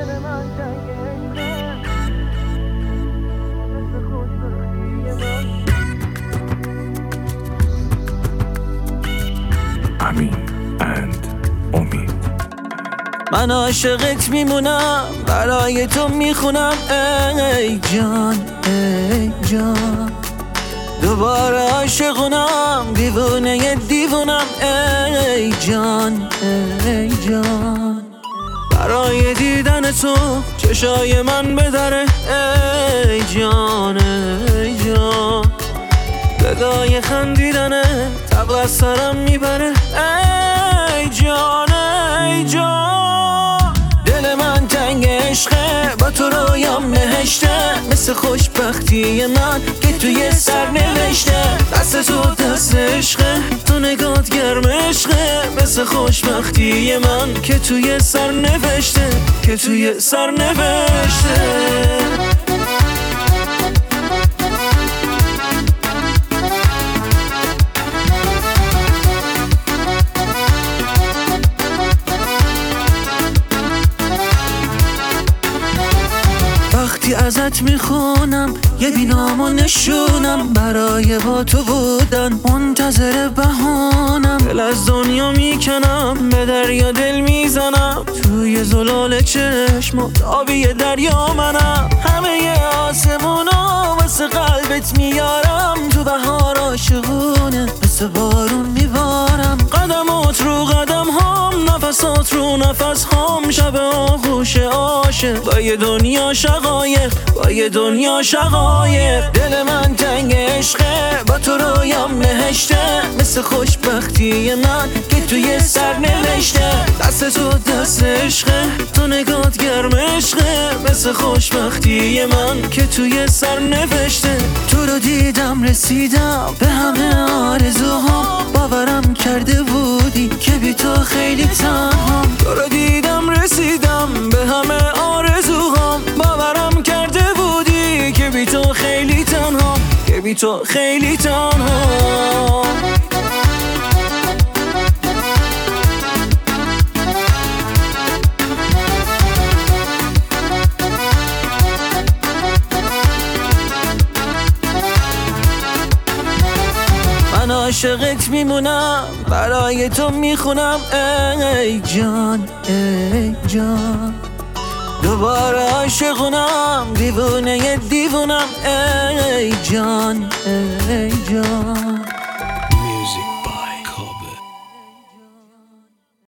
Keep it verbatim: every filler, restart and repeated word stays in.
امین اند امید. من عاشقت میمونم، برای تو میخونم ای جان ای جان. دوباره عاشقونم، دیوونه دیوونم ای جان ای جان. برای دیدن تو چشای من بدره ای جان ای جان. صدای خندیدنه طبل از سرم میبره ای جان ای جان. دل من تنگ عشقه، با تو رویام بهشته، مثل خوشبختی من که توی سر نوشته. دست تو دست عشقه، تو نگات گرم عشقه، مثل خوشبختی من که توی سر نوشته، که توی سر نوشته. وقتی ازت میخونم یه بینام و نشونم، برای با تو بودن منتظر بهانم. دل از دنیا میکنم، به دریا دل میزنم، توی زلال چشمات آبی دریا منم. همه آسمونا واسه قلبت میارم، تو بهار عاشقونه مثل بارون میبارم. قدمات رو قدم هم، نفسات رو نفس هم، شب آغوش عاشق با یه دنیا شقایق، با یه دنیا شقایق. دل من تنگ عشقه، با تو رویام بهشته، مثل خوشبختی من که توی سر نوشته. دست تو دست عشقه، تو نگات گرم عشقه، مثل خوشبختی من که توی سر نوشته. تو رو دیدم رسیدم به همه آرزوهام، باورم کرده بودی که بی تو خیلی تنهام. تو رو دیدم رسیدم به همه آرزوهام، باورم کرده بودی که بی تو خیلی تنهام، که بی تو خیلی تنهام. من عاشقت میمونم، برای تو میخونم ای جان ای جان. دوباره عاشقونم، دیوونه دیوونم ای جان ای جان.